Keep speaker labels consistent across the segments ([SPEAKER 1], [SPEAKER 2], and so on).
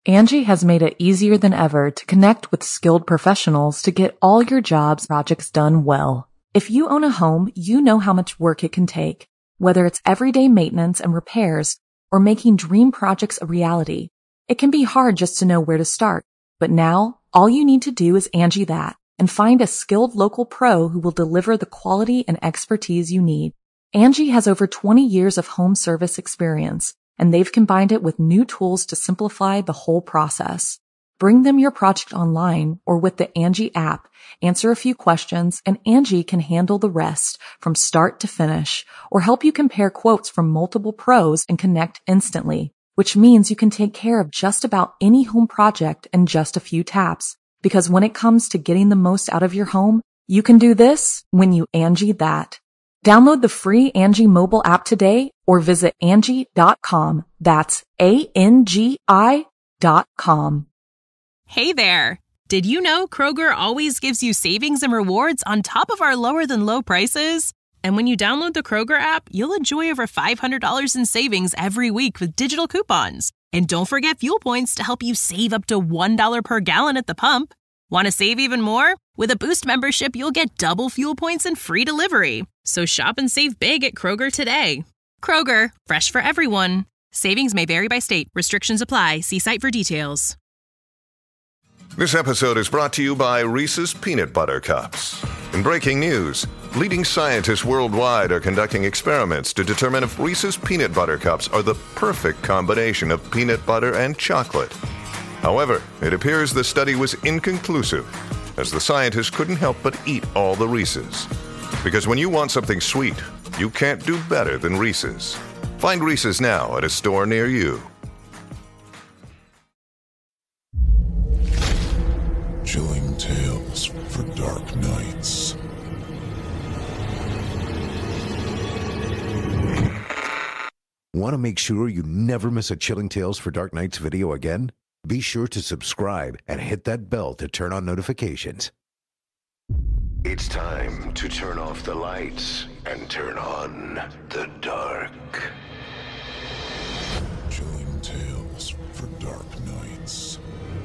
[SPEAKER 1] Angie has made it easier than ever to connect with skilled professionals to get all your jobs projects done well. If you own a home, you know how much work it can take, whether it's everyday maintenance and repairs or making dream projects a reality. It can be hard just to know where to start, but now all you need to do is Angie that and find a skilled local pro who will deliver the quality and expertise you need. Angie has over 20 years of home service experience, and they've combined it with new tools to simplify the whole process. Bring them your project online or with the Angie app, answer a few questions, and Angie can handle the rest from start to finish, or help you compare quotes from multiple pros and connect instantly, which means you can take care of just about any home project in just a few taps. Because when it comes to getting the most out of your home, you can do this when you Angie that. Download the free Angie mobile app today or visit Angie.com. That's ANGI.com.
[SPEAKER 2] Hey there! Did you know Kroger always gives you savings and rewards on top of our lower than low prices? And when you download the Kroger app, you'll enjoy over $500 in savings every week with digital coupons. And don't forget fuel points to help you save up to $1 per gallon at the pump. Want to save even more? With a Boost membership, you'll get double fuel points and free delivery. So shop and save big at Kroger today. Kroger, fresh for everyone. Savings may vary by state. Restrictions apply. See site for details.
[SPEAKER 3] This episode is brought to you by Reese's Peanut Butter Cups. In breaking news, leading scientists worldwide are conducting experiments to determine if Reese's Peanut Butter Cups are the perfect combination of peanut butter and chocolate. However, it appears the study was inconclusive, as the scientists couldn't help but eat all the Reese's. Because when you want something sweet, you can't do better than Reese's. Find Reese's now at a store near you.
[SPEAKER 4] Chilling tales for dark nights.
[SPEAKER 5] Want to make sure you never miss a Chilling Tales for Dark Nights video again? Be sure to subscribe and hit that bell to turn on notifications.
[SPEAKER 6] It's time to turn off the lights and turn on the dark.
[SPEAKER 4] Chilling tales for dark nights.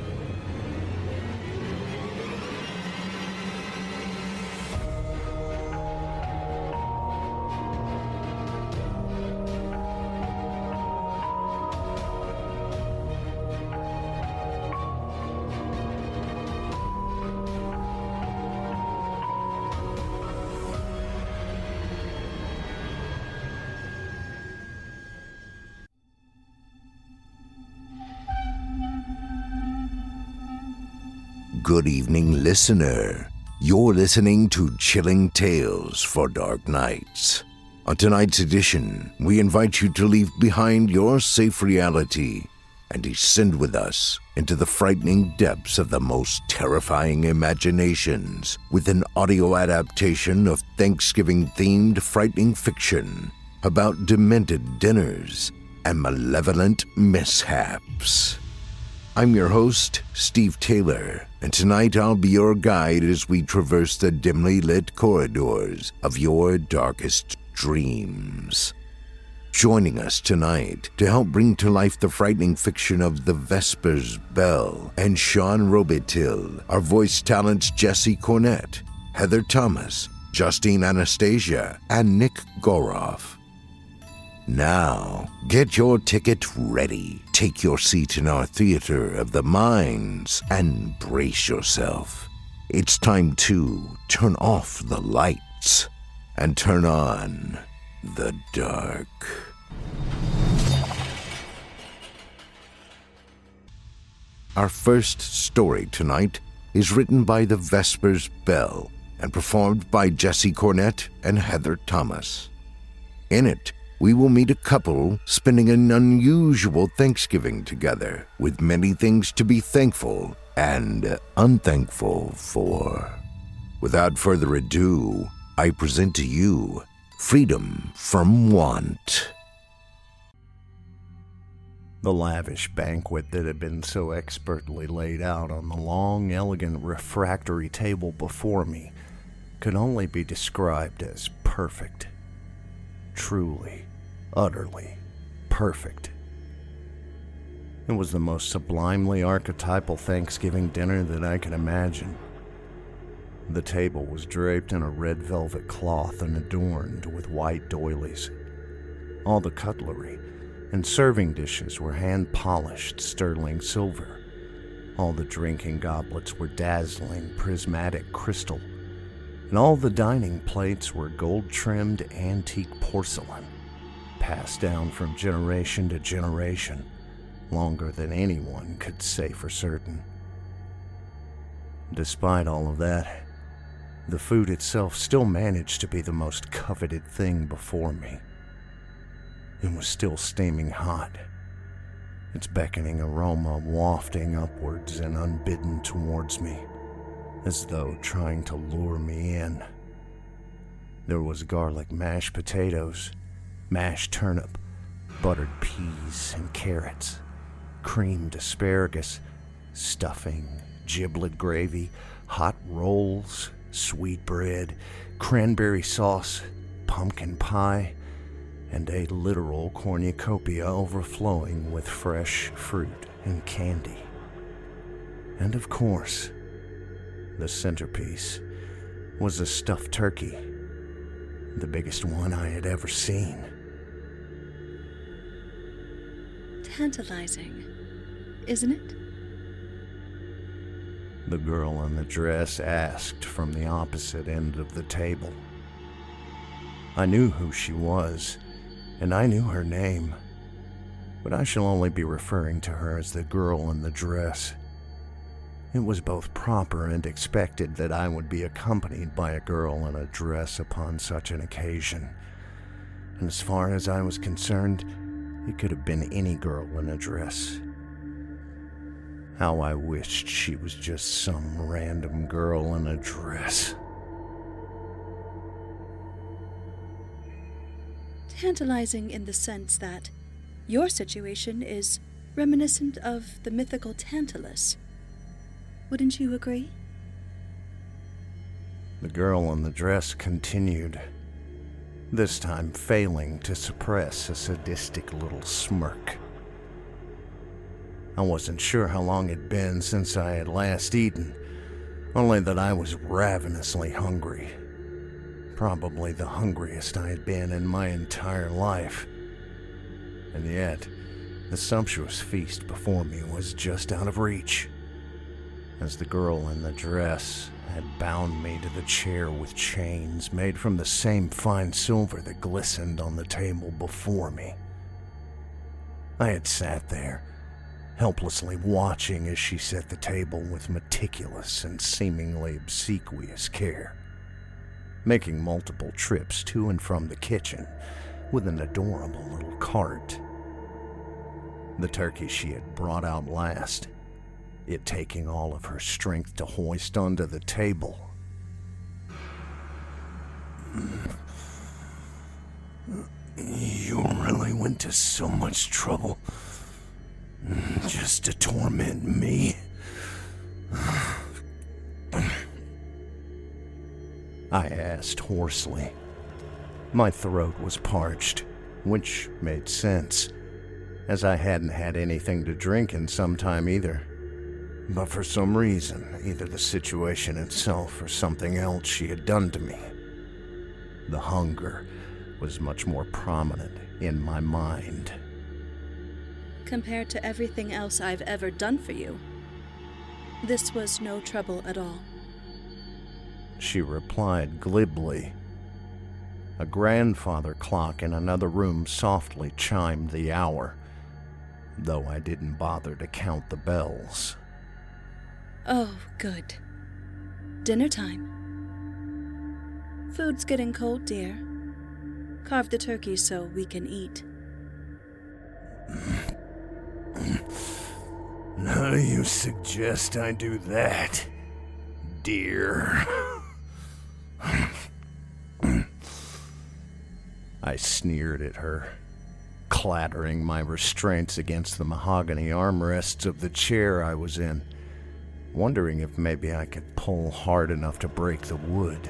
[SPEAKER 5] Good evening, listener. You're listening to Chilling Tales for Dark Nights. On tonight's edition, we invite you to leave behind your safe reality and descend with us into the frightening depths of the most terrifying imaginations with an audio adaptation of Thanksgiving-themed frightening fiction about demented dinners and malevolent mishaps. I'm your host, Steve Taylor, and tonight I'll be your guide as we traverse the dimly lit corridors of your darkest dreams. Joining us tonight to help bring to life the frightening fiction of The Vespers Bell and Sean Robitil are voice talents Jesse Cornett, Heather Thomas, Justine Anastasia, and Nick Goroff. Now, get your ticket ready, take your seat in our theater of the minds, and brace yourself. It's time to turn off the lights and turn on the dark. Our first story tonight is written by The Vespers Bell and performed by Jesse Cornett and Heather Thomas. In it, we will meet a couple spending an unusual Thanksgiving together with many things to be thankful and unthankful for. Without further ado, I present to you Freedom from Want.
[SPEAKER 7] The lavish banquet that had been so expertly laid out on the long, elegant refractory table before me could only be described as perfect. Truly, utterly perfect. It was the most sublimely archetypal Thanksgiving dinner that I could imagine. The table was draped in a red velvet cloth and adorned with white doilies. All the cutlery and serving dishes were hand-polished sterling silver. All the drinking goblets were dazzling prismatic crystal, and all the dining plates were gold-trimmed antique porcelain, passed down from generation to generation, longer than anyone could say for certain. Despite all of that, the food itself still managed to be the most coveted thing before me. It was still steaming hot, its beckoning aroma wafting upwards and unbidden towards me, as though trying to lure me in. There was garlic mashed potatoes, mashed turnip, buttered peas and carrots, creamed asparagus, stuffing, giblet gravy, hot rolls, sweet bread, cranberry sauce, pumpkin pie, and a literal cornucopia overflowing with fresh fruit and candy. And of course, the centerpiece was a stuffed turkey, the biggest one I had ever seen.
[SPEAKER 8] Tantalizing, isn't it?
[SPEAKER 7] The girl in the dress asked from the opposite end of the table. I knew who she was, and I knew her name, but I shall only be referring to her as the girl in the dress. It was both proper and expected that I would be accompanied by a girl in a dress upon such an occasion, and as far as I was concerned, it could have been any girl in a dress. How I wished she was just some random girl in a dress.
[SPEAKER 8] Tantalizing in the sense that your situation is reminiscent of the mythical Tantalus. Wouldn't you agree?
[SPEAKER 7] The girl in the dress continued, this time failing to suppress a sadistic little smirk. I wasn't sure how long it'd been since I had last eaten, only that I was ravenously hungry. Probably the hungriest I had been in my entire life. And yet, the sumptuous feast before me was just out of reach, as the girl in the dress had bound me to the chair with chains made from the same fine silver that glistened on the table before me. I had sat there, helplessly watching as she set the table with meticulous and seemingly obsequious care, making multiple trips to and from the kitchen with an adorable little cart. The turkey she had brought out last, it taking all of her strength to hoist onto the table. You really went to so much trouble just to torment me? I asked hoarsely. My throat was parched, which made sense, as I hadn't had anything to drink in some time either. But for some reason, either the situation itself or something else she had done to me, the hunger was much more prominent in my mind.
[SPEAKER 8] Compared to everything else I've ever done for you, this was no trouble at all.
[SPEAKER 7] She replied glibly. A grandfather clock in another room softly chimed the hour, though I didn't bother to count the bells.
[SPEAKER 8] Oh, good. Dinner time. Food's getting cold, dear. Carve the turkey so we can eat.
[SPEAKER 7] Now you suggest I do that, dear. I sneered at her, clattering my restraints against the mahogany armrests of the chair I was in, wondering if maybe I could pull hard enough to break the wood.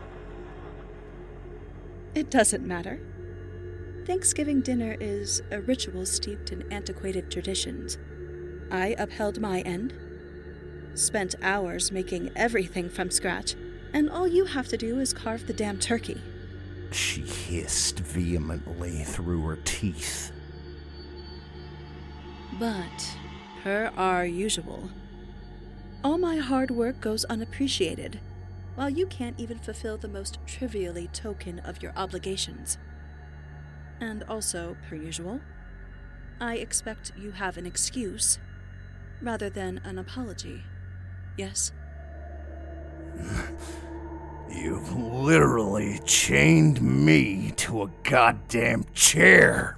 [SPEAKER 8] It doesn't matter. Thanksgiving dinner is a ritual steeped in antiquated traditions. I upheld my end, spent hours making everything from scratch, and all you have to do is carve the damn turkey.
[SPEAKER 7] She hissed vehemently through her teeth.
[SPEAKER 8] But, per our usual, all my hard work goes unappreciated, while you can't even fulfill the most trivially token of your obligations. And also, per usual, I expect you have an excuse, rather than an apology. Yes?
[SPEAKER 7] You've literally chained me to a goddamn chair.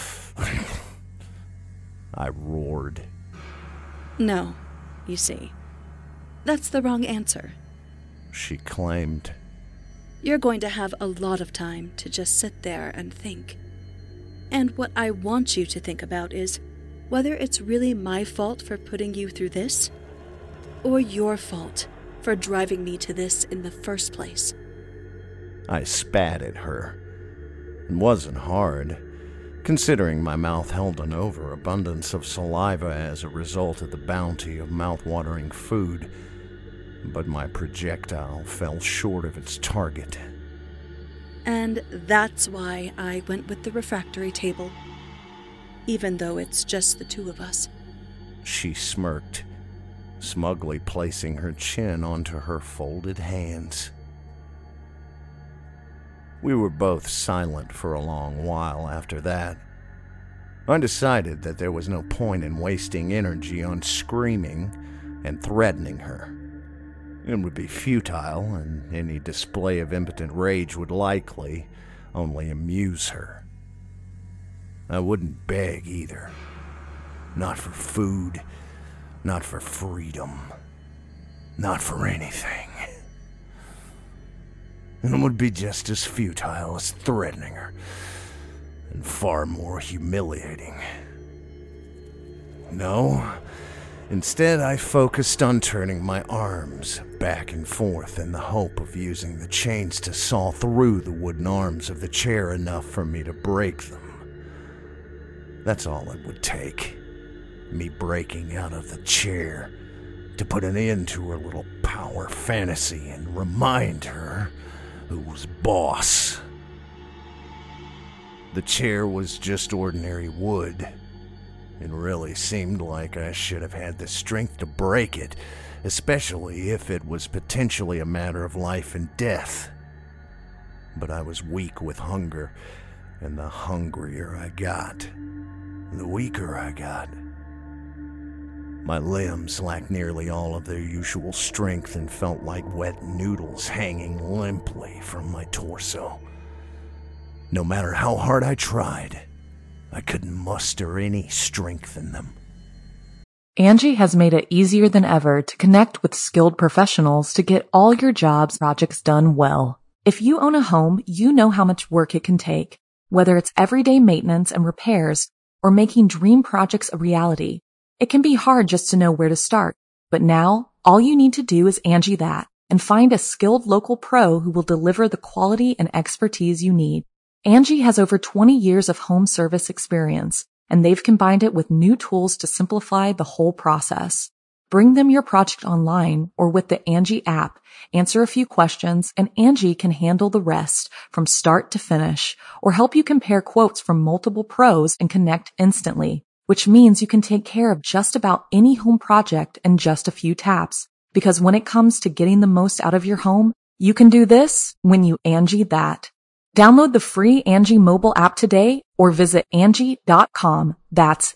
[SPEAKER 7] I roared.
[SPEAKER 8] No, you see. That's the wrong answer.
[SPEAKER 7] She claimed.
[SPEAKER 8] You're going to have a lot of time to just sit there and think. And what I want you to think about is whether it's really my fault for putting you through this, or your fault for driving me to this in the first place.
[SPEAKER 7] I spat at her. It wasn't hard, considering my mouth held an overabundance of saliva as a result of the bounty of mouth-watering food, but my projectile fell short of its target.
[SPEAKER 8] And that's why I went with the refractory table, even though it's just the two of us.
[SPEAKER 7] She smirked, smugly placing her chin onto her folded hands. We were both silent for a long while after that. I decided that there was no point in wasting energy on screaming and threatening her. It would be futile, and any display of impotent rage would likely only amuse her. I wouldn't beg either. Not for food, not for freedom, not for anything. And it would be just as futile as threatening her, and far more humiliating. No, instead I focused on turning my arms back and forth in the hope of using the chains to saw through the wooden arms of the chair enough for me to break them. That's all it would take. Me breaking out of the chair to put an end to her little power fantasy and remind her who was boss. The chair was just ordinary wood. It really seemed like I should have had the strength to break it, especially if it was potentially a matter of life and death. But I was weak with hunger, and the hungrier I got, the weaker I got. My limbs lacked nearly all of their usual strength and felt like wet noodles hanging limply from my torso. No matter how hard I tried, I couldn't muster any strength in them.
[SPEAKER 1] Angie has made it easier than ever to connect with skilled professionals to get all your jobs projects done well. If you own a home, you know how much work it can take, whether it's everyday maintenance and repairs or making dream projects a reality. It can be hard just to know where to start, but now all you need to do is Angie that and find a skilled local pro who will deliver the quality and expertise you need. Angie has over 20 years of home service experience, and they've combined it with new tools to simplify the whole process. Bring them your project online or with the Angie app, answer a few questions, and Angie can handle the rest from start to finish, or help you compare quotes from multiple pros and connect instantly, which means you can take care of just about any home project in just a few taps. Because when it comes to getting the most out of your home, you can do this when you Angie that. Download the free Angie mobile app today or visit Angie.com. That's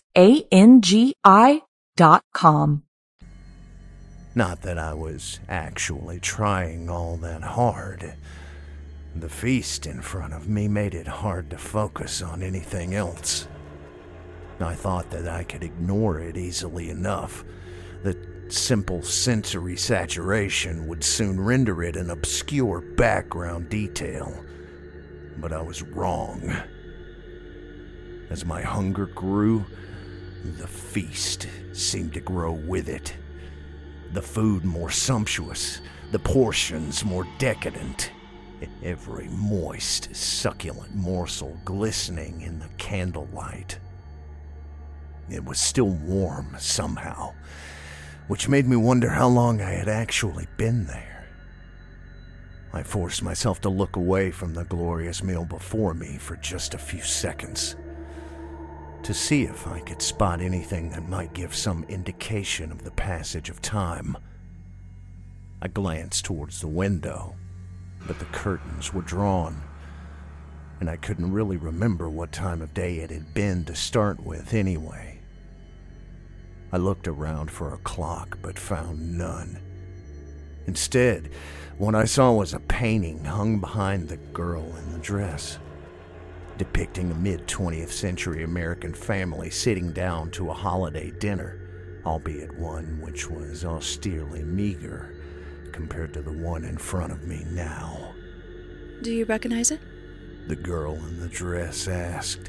[SPEAKER 1] ANGI.com.
[SPEAKER 7] Not that I was actually trying all that hard. The feast in front of me made it hard to focus on anything else. I thought that I could ignore it easily enough, that simple sensory saturation would soon render it an obscure background detail. But I was wrong. As my hunger grew, the feast seemed to grow with it. The food more sumptuous, the portions more decadent, every moist, succulent morsel glistening in the candlelight. it was still warm somehow, which made me wonder how long I had actually been there. I forced myself to look away from the glorious meal before me for just a few seconds, to see if I could spot anything that might give some indication of the passage of time. I glanced towards the window, but the curtains were drawn, and I couldn't really remember what time of day it had been to start with anyway. I looked around for a clock, but found none. Instead, what I saw was a painting hung behind the girl in the dress, depicting a mid-20th century American family sitting down to a holiday dinner, albeit one which was austerely meager compared to the one in front of me now.
[SPEAKER 8] Do you recognize it?
[SPEAKER 7] The girl in the dress asked.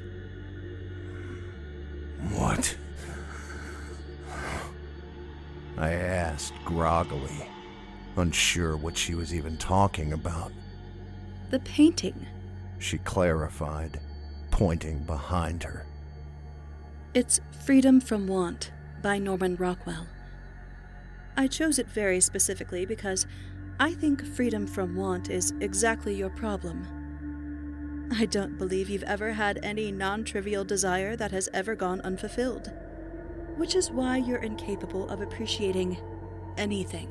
[SPEAKER 7] What? I asked groggily, unsure what she was even talking about.
[SPEAKER 8] The painting.
[SPEAKER 7] She clarified, pointing behind her.
[SPEAKER 8] It's Freedom from Want by Norman Rockwell. I chose it very specifically because I think freedom from want is exactly your problem. I don't believe you've ever had any non-trivial desire that has ever gone unfulfilled, which is why you're incapable of appreciating anything.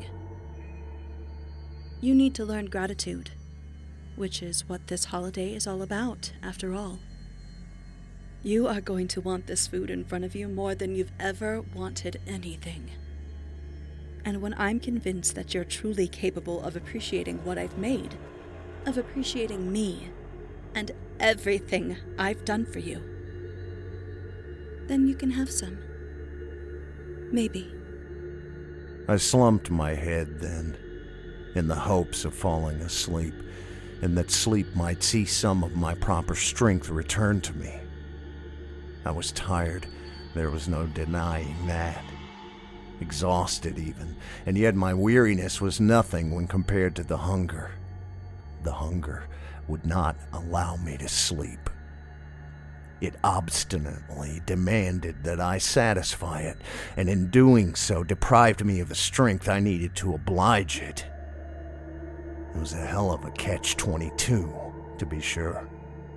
[SPEAKER 8] You need to learn gratitude, which is what this holiday is all about, after all. You are going to want this food in front of you more than you've ever wanted anything. And when I'm convinced that you're truly capable of appreciating what I've made, of appreciating me, and everything I've done for you, then you can have some. Maybe.
[SPEAKER 7] I slumped my head then, in the hopes of falling asleep, and that sleep might see some of my proper strength return to me. I was tired, there was no denying that. Exhausted even, and yet my weariness was nothing when compared to the hunger. The hunger would not allow me to sleep. It obstinately demanded that I satisfy it, and in doing so deprived me of the strength I needed to oblige it. It was a hell of a catch-22, to be sure.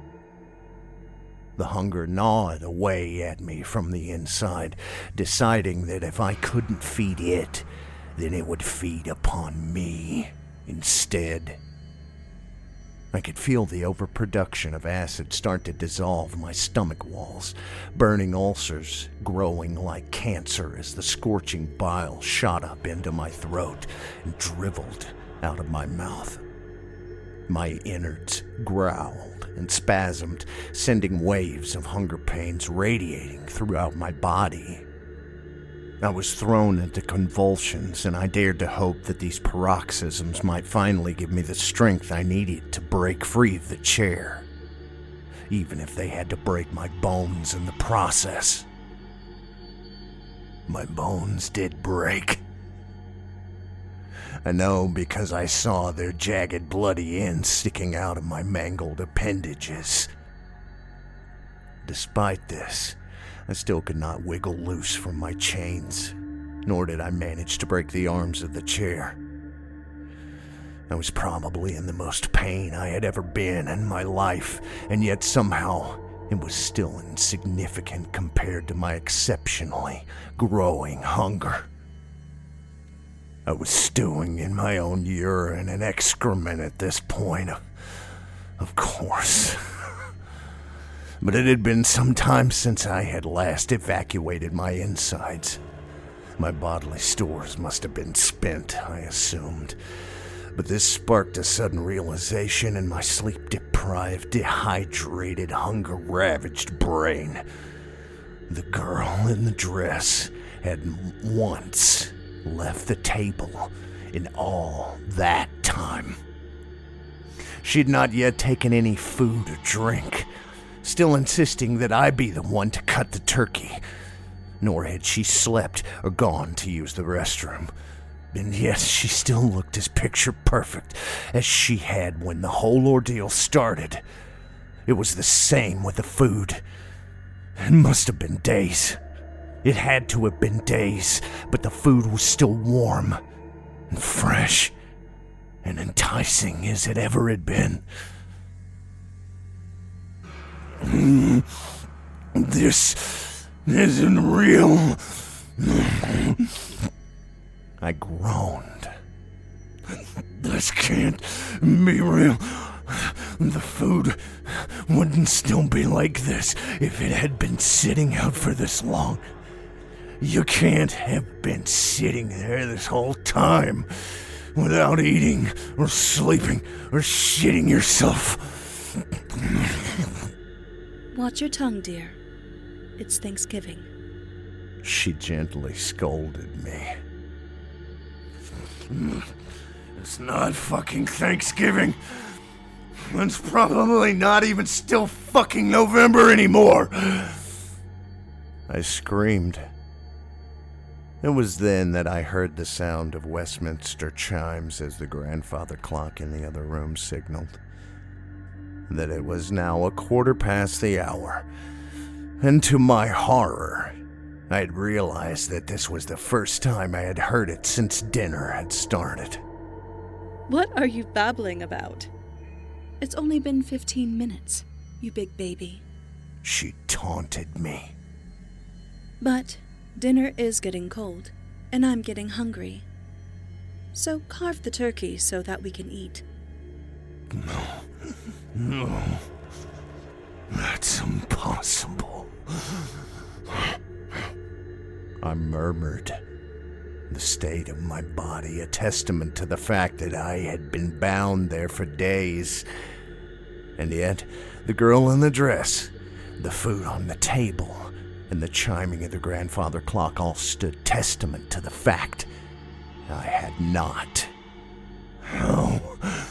[SPEAKER 7] The hunger gnawed away at me from the inside, deciding that if I couldn't feed it, then it would feed upon me instead. I could feel the overproduction of acid start to dissolve my stomach walls, burning ulcers growing like cancer as the scorching bile shot up into my throat and dribbled out of my mouth. My innards growled and spasmed, sending waves of hunger pains radiating throughout my body. I was thrown into convulsions, and I dared to hope that these paroxysms might finally give me the strength I needed to break free of the chair, even if they had to break my bones in the process. My bones did break. I know because I saw their jagged, bloody ends sticking out of my mangled appendages. Despite this, I still could not wiggle loose from my chains, nor did I manage to break the arms of the chair. I was probably in the most pain I had ever been in my life, and yet somehow it was still insignificant compared to my exceptionally growing hunger. I was stewing in my own urine and excrement at this point, of course. But it had been some time since I had last evacuated my insides. My bodily stores must have been spent, I assumed. But this sparked a sudden realization in my sleep-deprived, dehydrated, hunger-ravaged brain. The girl in the dress had once left the table in all that time. She'd not yet taken any food or drink, still insisting that I be the one to cut the turkey, nor had she slept or gone to use the restroom. And yet she still looked as picture-perfect as she had when the whole ordeal started. It was the same with the food. It must have been days, It had to have been days, but the food was still warm and fresh and enticing as it ever had been. This isn't real. I groaned. This can't be real. The food wouldn't still be like this if it had been sitting out for this long. You can't have been sitting there this whole time without eating or sleeping or shitting yourself.
[SPEAKER 8] Watch your tongue, dear. It's Thanksgiving.
[SPEAKER 7] She gently scolded me. It's not fucking Thanksgiving. It's probably not even still fucking November anymore. I screamed. It was then that I heard the sound of Westminster chimes as the grandfather clock in the other room signaled that it was now 1:15 the hour. And to my horror, I had realized that this was the first time I had heard it since dinner had started.
[SPEAKER 8] What are you babbling about? It's only been 15 minutes, you big baby.
[SPEAKER 7] She taunted me.
[SPEAKER 8] But dinner is getting cold, and I'm getting hungry. So carve the turkey so that we can eat.
[SPEAKER 7] No. That's impossible. I murmured, the state of my body a testament to the fact that I had been bound there for days. And yet, the girl in the dress, the food on the table, and the chiming of the grandfather clock all stood testament to the fact I had not. How?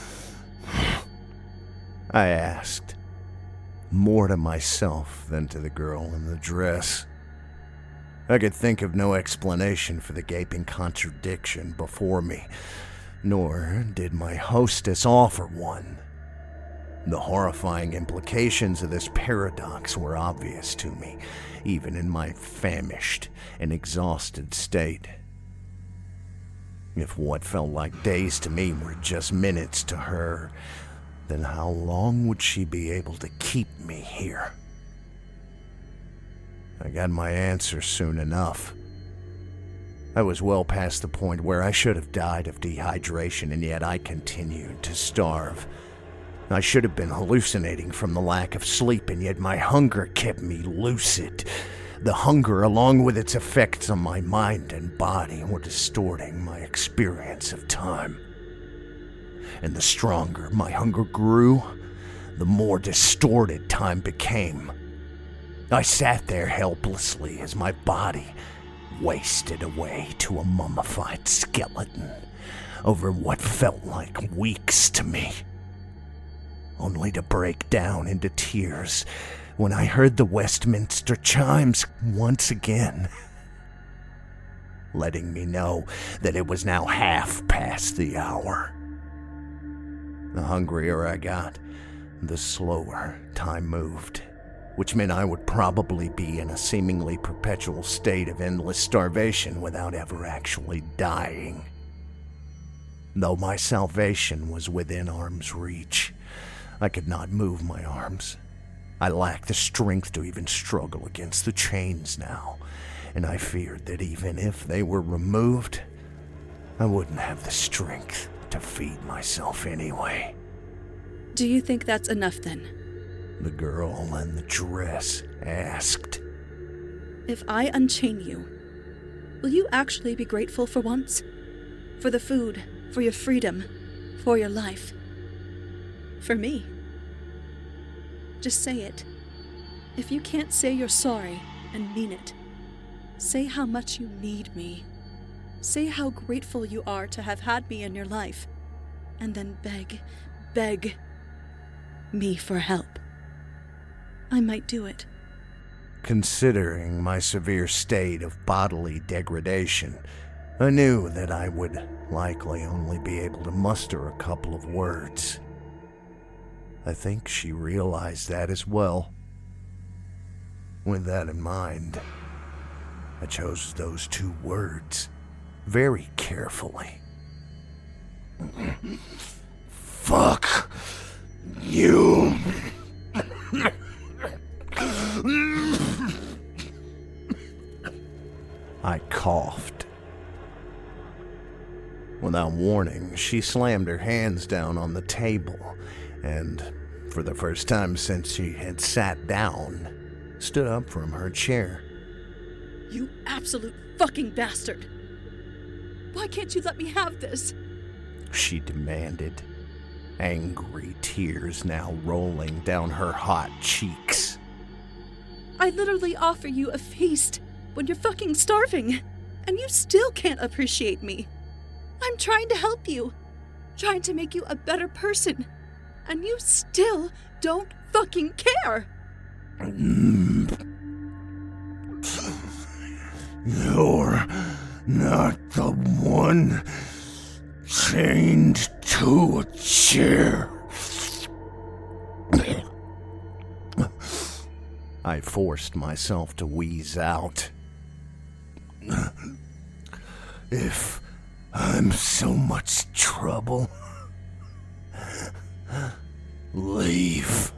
[SPEAKER 7] I asked, more to myself than to the girl in the dress. I could think of no explanation for the gaping contradiction before me, nor did my hostess offer one. The horrifying implications of this paradox were obvious to me, even in my famished and exhausted state. If what felt like days to me were just minutes to her, then how long would she be able to keep me here? I got my answer soon enough. I was well past the point where I should have died of dehydration, and yet I continued to starve. I should have been hallucinating from the lack of sleep, and yet my hunger kept me lucid. The hunger, along with its effects on my mind and body, were distorting my experience of time. And the stronger my hunger grew, the more distorted time became. I sat there helplessly as my body wasted away to a mummified skeleton over what felt like weeks to me, only to break down into tears when I heard the Westminster chimes once again, letting me know that it was now 1/2 the hour. The hungrier I got, the slower time moved, which meant I would probably be in a seemingly perpetual state of endless starvation without ever actually dying. Though my salvation was within arm's reach, I could not move my arms. I lacked the strength to even struggle against the chains now, and I feared that even if they were removed, I wouldn't have the strength to feed myself anyway.
[SPEAKER 8] Do you think that's enough then?
[SPEAKER 7] The girl in the dress asked.
[SPEAKER 8] If I unchain you, will you actually be grateful for once? For the food, for your freedom, for your life? For me? Just say it. If you can't say you're sorry and mean it, say how much you need me. Say how grateful you are to have had me in your life, and then beg me for help. I might do it.
[SPEAKER 7] Considering my severe state of bodily degradation, I knew that I would likely only be able to muster a couple of words. I think she realized that as well. With that in mind, I chose those 2 words very carefully. Fuck you. I coughed. Without warning, she slammed her hands down on the table and, for the first time since she had sat down, stood up from her chair.
[SPEAKER 8] You absolute fucking bastard! Why can't you let me have this?
[SPEAKER 7] She demanded, angry tears now rolling down her hot cheeks.
[SPEAKER 8] I literally offer you a feast when you're fucking starving, and you still can't appreciate me. I'm trying to help you, trying to make you a better person, and you still don't fucking care.
[SPEAKER 7] You're not the one chained to a chair. I forced myself to wheeze out. If I'm so much trouble, leave.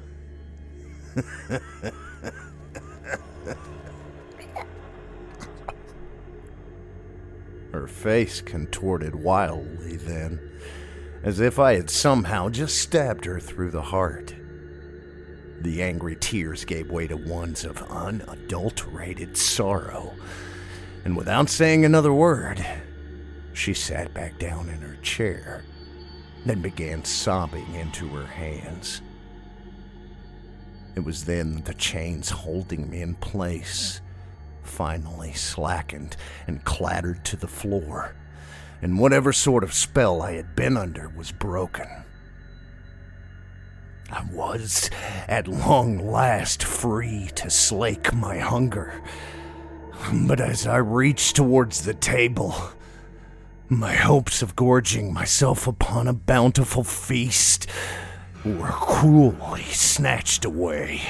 [SPEAKER 7] Her face contorted wildly then, as if I had somehow just stabbed her through the heart. The angry tears gave way to ones of unadulterated sorrow, and without saying another word, she sat back down in her chair, then began sobbing into her hands. It was then that the chains holding me in place finally slackened and clattered to the floor, and whatever sort of spell I had been under was broken. I was, at long last, free to slake my hunger. But as I reached towards the table, my hopes of gorging myself upon a bountiful feast were cruelly snatched away.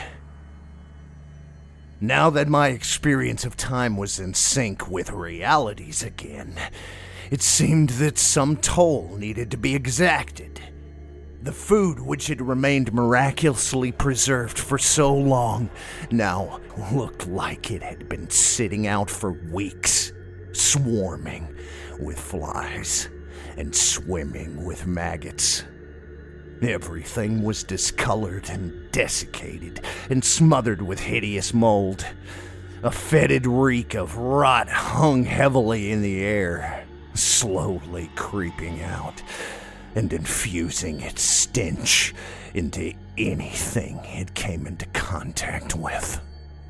[SPEAKER 7] Now that my experience of time was in sync with realities again, it seemed that some toll needed to be exacted. The food which had remained miraculously preserved for so long now looked like it had been sitting out for weeks, swarming with flies and swimming with maggots. Everything was discolored and desiccated and smothered with hideous mold. A fetid reek of rot hung heavily in the air, slowly creeping out and infusing its stench into anything it came into contact with.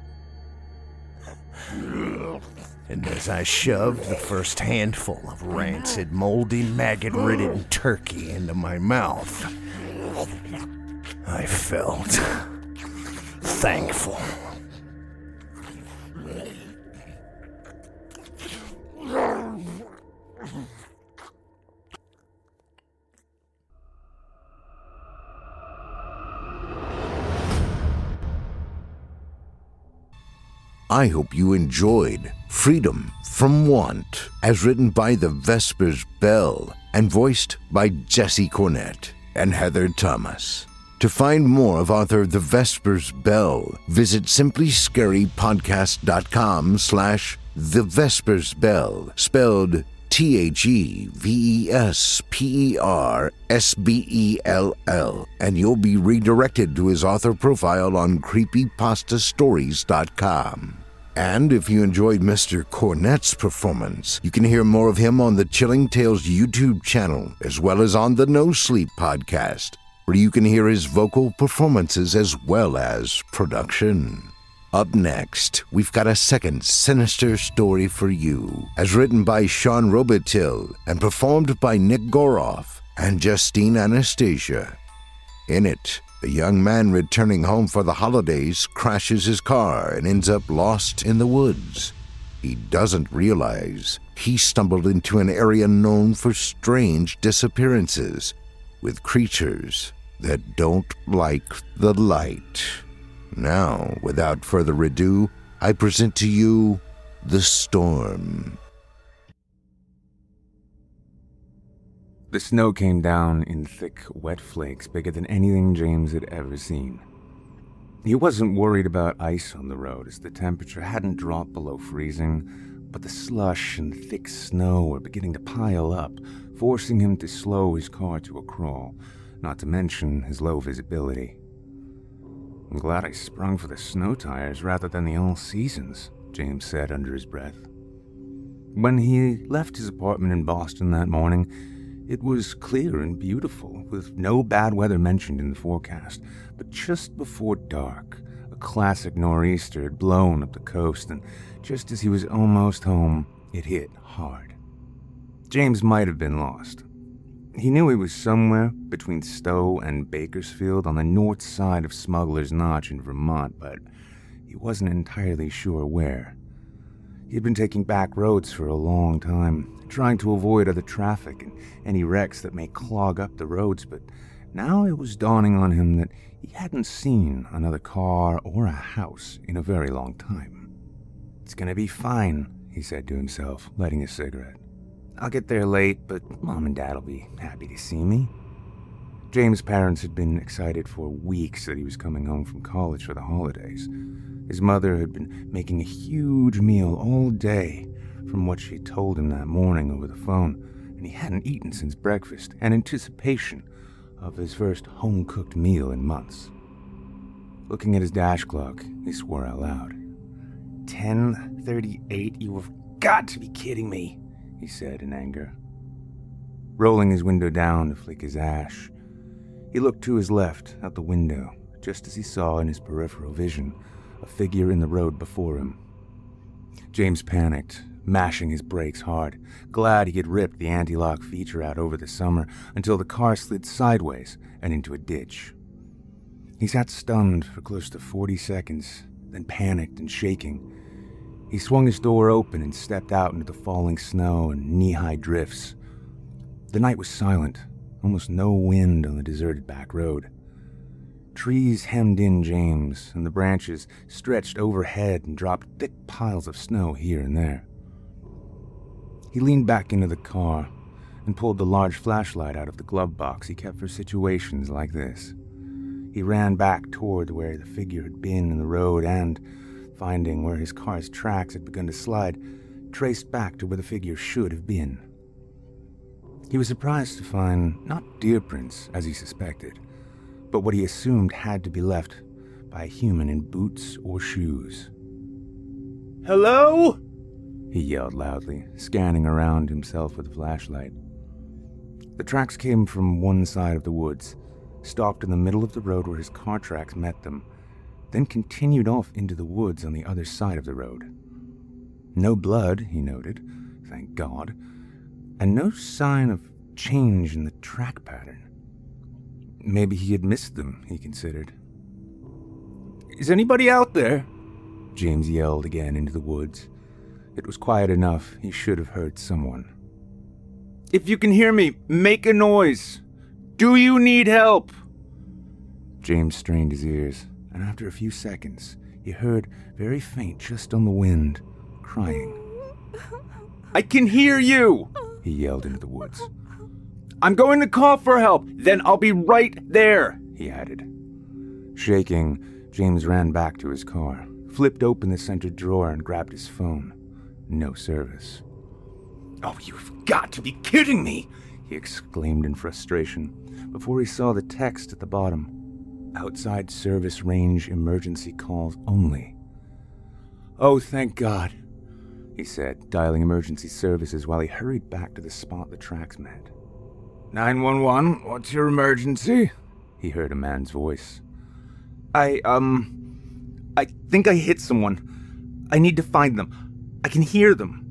[SPEAKER 7] And as I shoved the first handful of rancid, moldy, maggot-ridden turkey into my mouth, I felt thankful.
[SPEAKER 5] I hope you enjoyed Freedom from Want, as written by The Vespers Bell and voiced by Jesse Cornett and Heather Thomas. To find more of author The Vespers Bell, visit simplyscarypodcast.com/The Vespers Bell, spelled TheVespersBell, and you'll be redirected to his author profile on creepypastastories.com. And if you enjoyed Mr. Cornett's performance, you can hear more of him on the Chilling Tales YouTube channel, as well as on the No Sleep podcast, where you can hear his vocal performances as well as production. Up next, we've got a second sinister story for you, as written by Sean Robitil and performed by Nick Goroff and Justine Anastasia. In it, a young man returning home for the holidays crashes his car and ends up lost in the woods. He doesn't realize he stumbled into an area known for strange disappearances, with creatures that don't like the light. Now, without further ado, I present to you The Storm.
[SPEAKER 9] The snow came down in thick, wet flakes bigger than anything James had ever seen. He wasn't worried about ice on the road, as the temperature hadn't dropped below freezing, but the slush and thick snow were beginning to pile up, forcing him to slow his car to a crawl, not to mention his low visibility. "I'm glad I sprung for the snow tires rather than the all-seasons," James said under his breath. When he left his apartment in Boston that morning, it was clear and beautiful, with no bad weather mentioned in the forecast, but just before dark, a classic nor'easter had blown up the coast, and just as he was almost home, it hit hard. James might have been lost. He knew he was somewhere between Stowe and Bakersfield on the north side of Smuggler's Notch in Vermont, but he wasn't entirely sure where. He had been taking back roads for a long time, trying to avoid other traffic and any wrecks that may clog up the roads, but now it was dawning on him that he hadn't seen another car or a house in a very long time. "It's gonna be fine," he said to himself, lighting a cigarette. "I'll get there late, but Mom and Dad'll be happy to see me." James' parents had been excited for weeks that he was coming home from college for the holidays. His mother had been making a huge meal all day from what she told him that morning over the phone, and he hadn't eaten since breakfast, in anticipation of his first home-cooked meal in months. Looking at his dash clock, he swore out loud. 10:38, you have got to be kidding me, he said in anger. Rolling his window down to flick his ash, he looked to his left out the window, just as he saw in his peripheral vision a figure in the road before him. James panicked, mashing his brakes hard, glad he had ripped the anti-lock feature out over the summer until the car slid sideways and into a ditch. He sat stunned for close to 40 seconds, then panicked and shaking. He swung his door open and stepped out into the falling snow and knee-high drifts. The night was silent, almost no wind on the deserted back road. Trees hemmed in James, and the branches stretched overhead and dropped thick piles of snow here and there. He leaned back into the car and pulled the large flashlight out of the glove box he kept for situations like this. He ran back toward where the figure had been in the road and, finding where his car's tracks had begun to slide, traced back to where the figure should have been. He was surprised to find not deer prints, as he suspected, but what he assumed had to be left by a human in boots or shoes. "Hello?" he yelled loudly, scanning around himself with the flashlight. The tracks came from one side of the woods, stopped in the middle of the road where his car tracks met them, then continued off into the woods on the other side of the road. No blood, he noted, thank God, and no sign of change in the track pattern. Maybe he had missed them, he considered. "Is anybody out there?" James yelled again into the woods. It was quiet enough he should have heard someone. "If you can hear me, make a noise. Do you need help?" James strained his ears, and after a few seconds, he heard, very faint just on the wind, crying. "I can hear you!" he yelled into the woods. "I'm going to call for help, then I'll be right there," he added. Shaking, James ran back to his car, flipped open the center drawer and grabbed his phone. No service. "Oh, you've got to be kidding me!" he exclaimed in frustration, before he saw the text at the bottom. "Outside service range emergency calls only." "Oh, thank God," he said, dialing emergency services while he hurried back to the spot the tracks met. 911, what's your emergency? He heard a man's voice. I think I hit someone. I need to find them. I can hear them.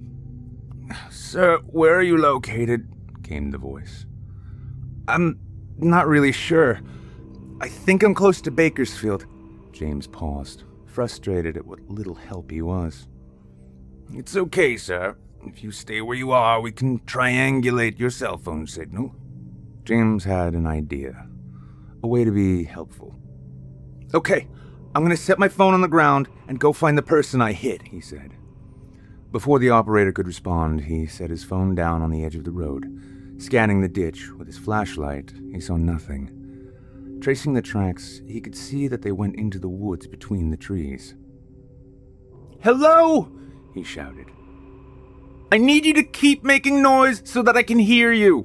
[SPEAKER 9] Sir, where are you located? Came the voice. I'm not really sure. I think I'm close to Bakersfield. James paused, frustrated at what little help he was. It's okay, sir. If you stay where you are, we can triangulate your cell phone signal. James had an idea. A way to be helpful. Okay, I'm going to set my phone on the ground and go find the person I hit, he said. Before the operator could respond, he set his phone down on the edge of the road. Scanning the ditch with his flashlight, he saw nothing. Tracing the tracks, he could see that they went into the woods between the trees.
[SPEAKER 10] "Hello!" he shouted. "I need you to keep making noise so that I can hear you."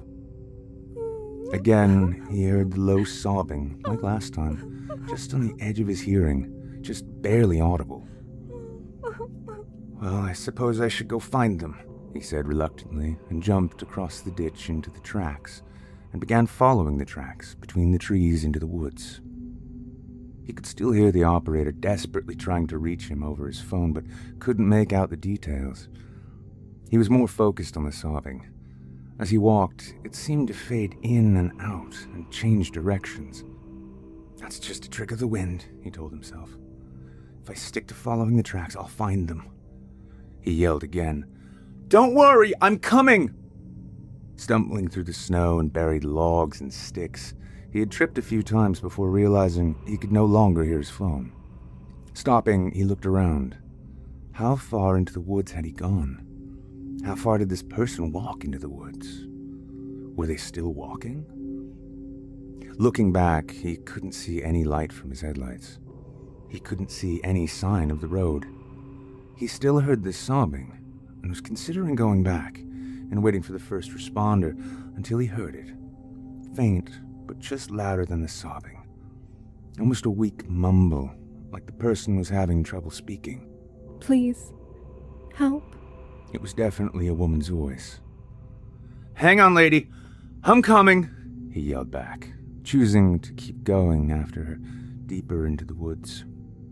[SPEAKER 9] Again, he heard the low sobbing, like last time, just on the edge of his hearing, just barely audible. "Well, I suppose I should go find them," he said reluctantly, and jumped across the ditch into the tracks, and began following the tracks between the trees into the woods. He could still hear the operator desperately trying to reach him over his phone, but couldn't make out the details. He was more focused on the sobbing. As he walked, it seemed to fade in and out and change directions. "That's just a trick of the wind," he told himself. "If I stick to following the tracks, I'll find them." He yelled again, "Don't worry, I'm coming!" Stumbling through the snow and buried logs and sticks, he had tripped a few times before realizing he could no longer hear his phone. Stopping, he looked around. How far into the woods had he gone? How far did this person walk into the woods? Were they still walking? Looking back, he couldn't see any light from his headlights. He couldn't see any sign of the road. He still heard this sobbing and was considering going back and waiting for the first responder until he heard it. Faint, but just louder than the sobbing. Almost a weak mumble, like the person was having trouble speaking.
[SPEAKER 11] "Please, help."
[SPEAKER 9] It was definitely a woman's voice.
[SPEAKER 10] "Hang on, lady. I'm coming,"
[SPEAKER 9] he yelled back, choosing to keep going after her deeper into the woods.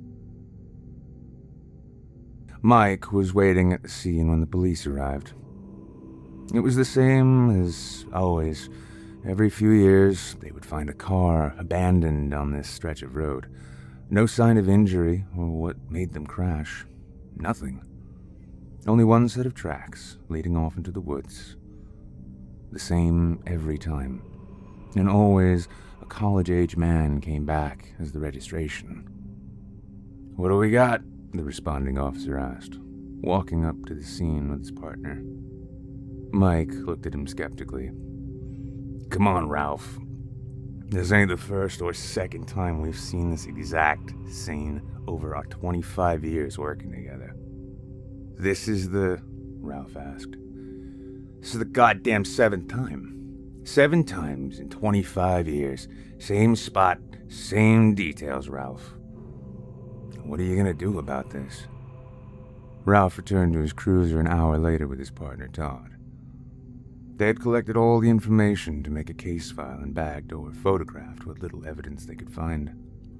[SPEAKER 9] Mike was waiting at the scene when the police arrived. It was the same as always. Every few years, they would find a car abandoned on this stretch of road. No sign of injury or what made them crash. Nothing. Only one set of tracks leading off into the woods. The same every time. And always a college-age man came back as the registration. "What do we got?" the responding officer asked, walking up to the scene with his partner. Mike looked at him skeptically. "Come on, Ralph. This ain't the first or second time we've seen this exact scene over our 25 years working together." "This is the..." Ralph asked. "This is the goddamn 7th time. 7 times in 25 years. Same spot, same details, Ralph. What are you gonna do about this?" Ralph returned to his cruiser an hour later with his partner, Todd. They had collected all the information to make a case file and bagged or photographed what little evidence they could find.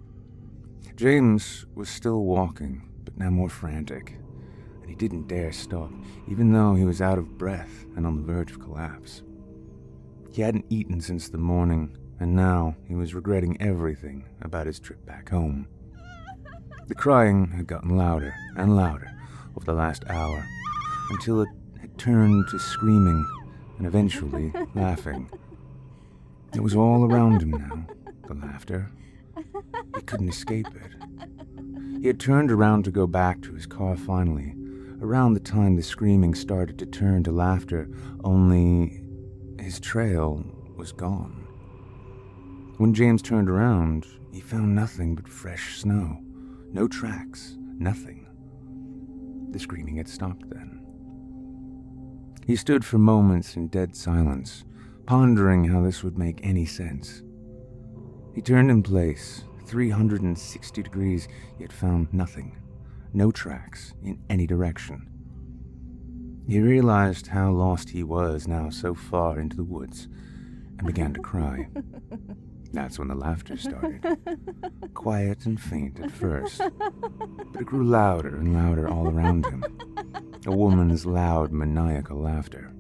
[SPEAKER 9] James was still walking, but now more frantic, and he didn't dare stop, even though he was out of breath and on the verge of collapse. He hadn't eaten since the morning, and now he was regretting everything about his trip back home. The crying had gotten louder and louder over the last hour, until it had turned to screaming and eventually laughing. It was all around him now, the laughter. He couldn't escape it. He had turned around to go back to his car finally, around the time the screaming started to turn to laughter, only his trail was gone. When James turned around, he found nothing but fresh snow. No tracks, nothing. The screaming had stopped then. He stood for moments in dead silence, pondering how this would make any sense. He turned in place, 360 degrees, yet found nothing. No tracks in any direction. He realized how lost he was now so far into the woods, and began to cry. That's when the laughter started. Quiet and faint at first, but it grew louder and louder all around him. A woman's loud, maniacal laughter.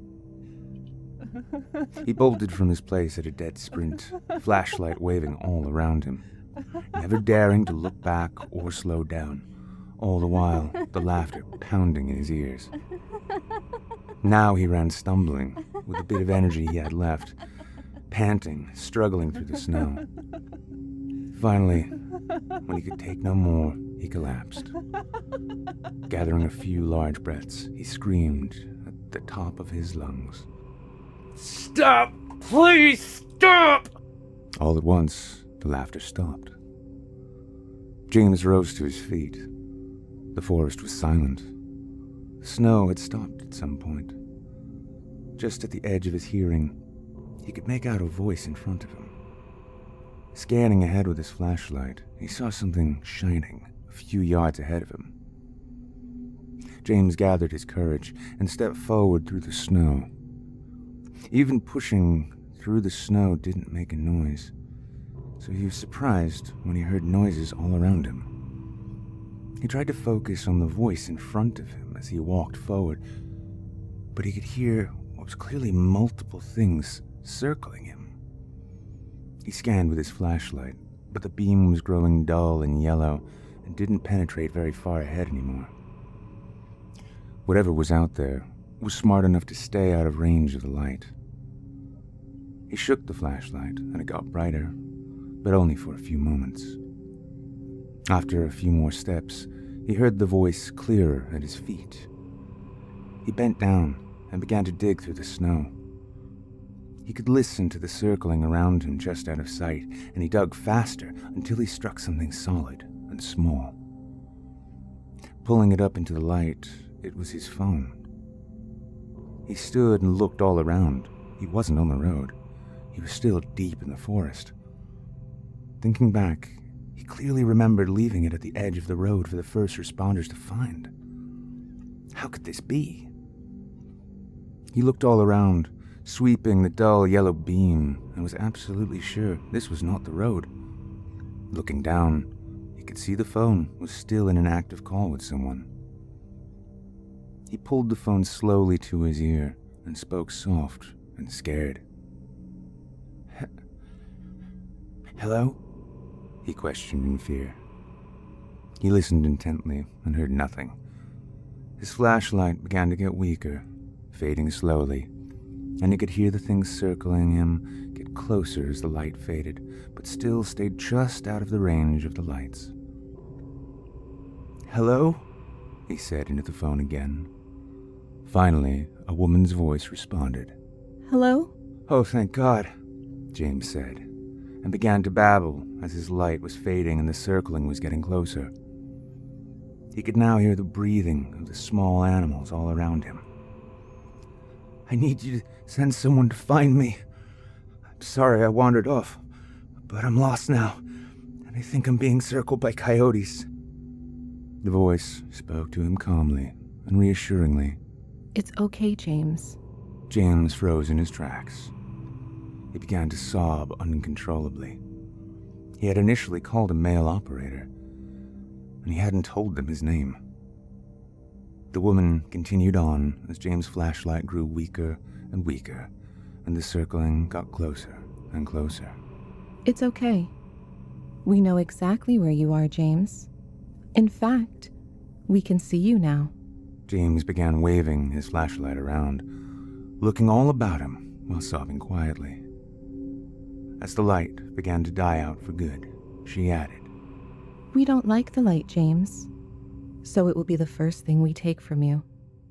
[SPEAKER 9] He bolted from his place at a dead sprint, flashlight waving all around him, never daring to look back or slow down, all the while the laughter pounding in his ears. Now he ran stumbling, with the bit of energy he had left, panting, struggling through the snow. Finally, when he could take no more, he collapsed. Gathering a few large breaths, he screamed at the top of his lungs.
[SPEAKER 10] Stop! Please stop!
[SPEAKER 9] All at once, the laughter stopped. James rose to his feet. The forest was silent. The snow had stopped at some point. Just at the edge of his hearing, he could make out a voice in front of him. Scanning ahead with his flashlight, he saw something shining a few yards ahead of him. James gathered his courage and stepped forward through the snow. Even pushing through the snow didn't make a noise, so he was surprised when he heard noises all around him. He tried to focus on the voice in front of him as he walked forward, but he could hear what was clearly multiple things circling him. He scanned with his flashlight, but the beam was growing dull and yellow and didn't penetrate very far ahead anymore. Whatever was out there was smart enough to stay out of range of the light. He shook the flashlight and it got brighter, but only for a few moments. After a few more steps, he heard the voice clearer at his feet. He bent down and began to dig through the snow. He could listen to the circling around him just out of sight, and he dug faster until he struck something solid and small. Pulling it up into the light, it was his phone. He stood and looked all around. He wasn't on the road. He was still deep in the forest. Thinking back, he clearly remembered leaving it at the edge of the road for the first responders to find. How could this be? He looked all around, sweeping the dull yellow beam, and was absolutely sure this was not the road. Looking down, he could see the phone was still in an active call with someone. He pulled the phone slowly to his ear and spoke soft and scared. "Hello?" he questioned in fear. He listened intently and heard nothing. His flashlight began to get weaker, fading slowly, and he could hear the things circling him get closer as the light faded, but still stayed just out of the range of the lights. "Hello?" he said into the phone again. Finally, a woman's voice responded.
[SPEAKER 11] "Hello?"
[SPEAKER 9] "Oh, thank God," James said, and began to babble as his light was fading and the circling was getting closer. He could now hear the breathing of the small animals all around him. "I need you to send someone to find me. I'm sorry I wandered off, but I'm lost now, and I think I'm being circled by coyotes." The voice spoke to him calmly and reassuringly.
[SPEAKER 11] "It's okay, James."
[SPEAKER 9] James froze in his tracks. He began to sob uncontrollably. He had initially called a male operator, and he hadn't told them his name. The woman continued on as James' flashlight grew weaker and weaker, and the circling got closer and closer.
[SPEAKER 11] "It's okay. We know exactly where you are, James. In fact, we can see you now."
[SPEAKER 9] James began waving his flashlight around, looking all about him while sobbing quietly. As the light began to die out for good, she added,
[SPEAKER 11] "We don't like the light, James, so it will be the first thing we take from you."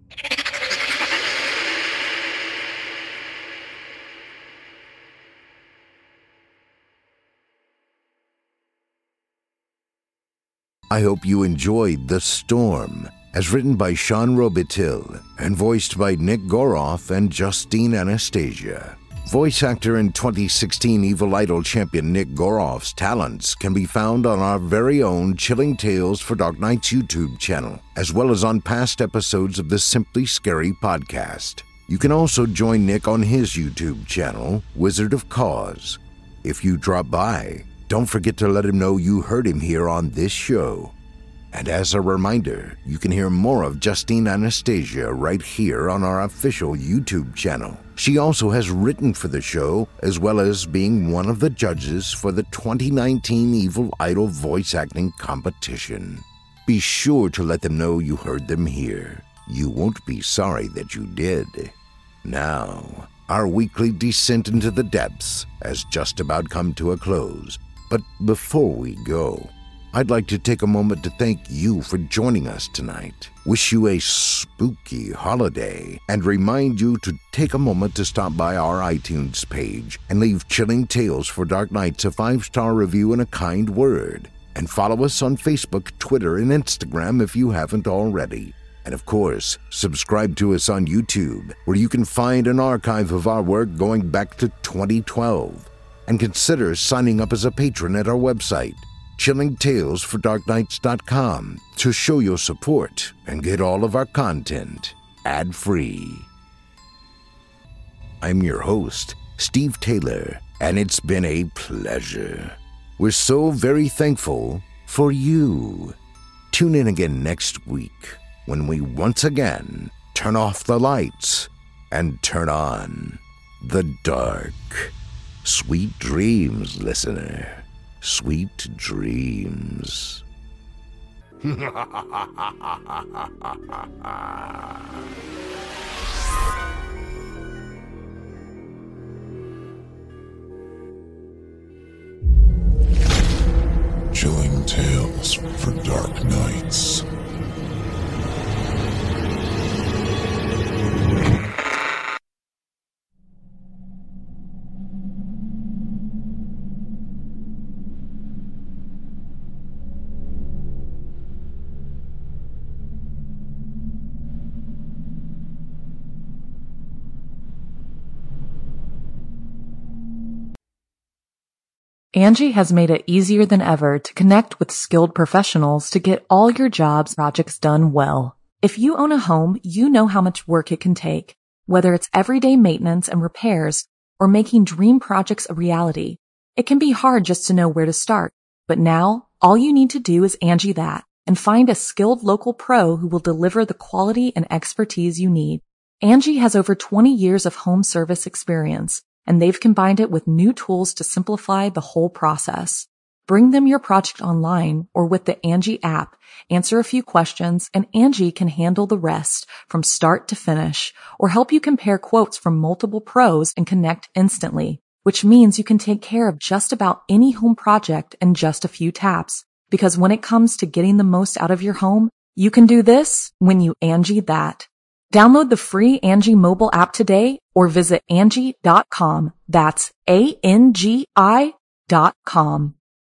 [SPEAKER 5] I hope you enjoyed The Storm, as written by Sean Robitil and voiced by Nick Goroff and Justine Anastasia. Voice actor and 2016 Evil Idol champion Nick Goroff's talents can be found on our very own Chilling Tales for Dark Nights YouTube channel, as well as on past episodes of the Simply Scary podcast. You can also join Nick on his YouTube channel, Wizard of Cause. If you drop by, don't forget to let him know you heard him here on this show. And as a reminder, you can hear more of Justine Anastasia right here on our official YouTube channel. She also has written for the show, as well as being one of the judges for the 2019 Evil Idol voice acting competition. Be sure to let them know you heard them here. You won't be sorry that you did. Now, our weekly descent into the depths has just about come to a close. But before we go, I'd like to take a moment to thank you for joining us tonight, wish you a spooky holiday, and remind you to take a moment to stop by our iTunes page and leave Chilling Tales for Dark Nights a 5-star review and a kind word. And follow us on Facebook, Twitter, and Instagram if you haven't already. And of course, subscribe to us on YouTube, where you can find an archive of our work going back to 2012. And consider signing up as a patron at our website, chillingtalesfordarknights.com, to show your support and get all of our content ad-free. I'm your host, Steve Taylor, and it's been a pleasure. We're so very thankful for you. Tune in again next week when we once again turn off the lights and turn on the dark. Sweet dreams, listener. Sweet dreams.
[SPEAKER 4] Chilling Tales for Dark Nights.
[SPEAKER 1] Angie has made it easier than ever to connect with skilled professionals to get all your jobs projects done well. If you own a home, you know how much work it can take, whether it's everyday maintenance and repairs or making dream projects a reality. It can be hard just to know where to start, but now all you need to do is Angie that and find a skilled local pro who will deliver the quality and expertise you need. Angie has over 20 years of home service experience, and they've combined it with new tools to simplify the whole process. Bring them your project online or with the Angie app, answer a few questions, and Angie can handle the rest from start to finish, or help you compare quotes from multiple pros and connect instantly, which means you can take care of just about any home project in just a few taps. Because when it comes to getting the most out of your home, you can do this when you Angie that. Download the free Angie mobile app today or visit Angie.com. That's ANGI.com.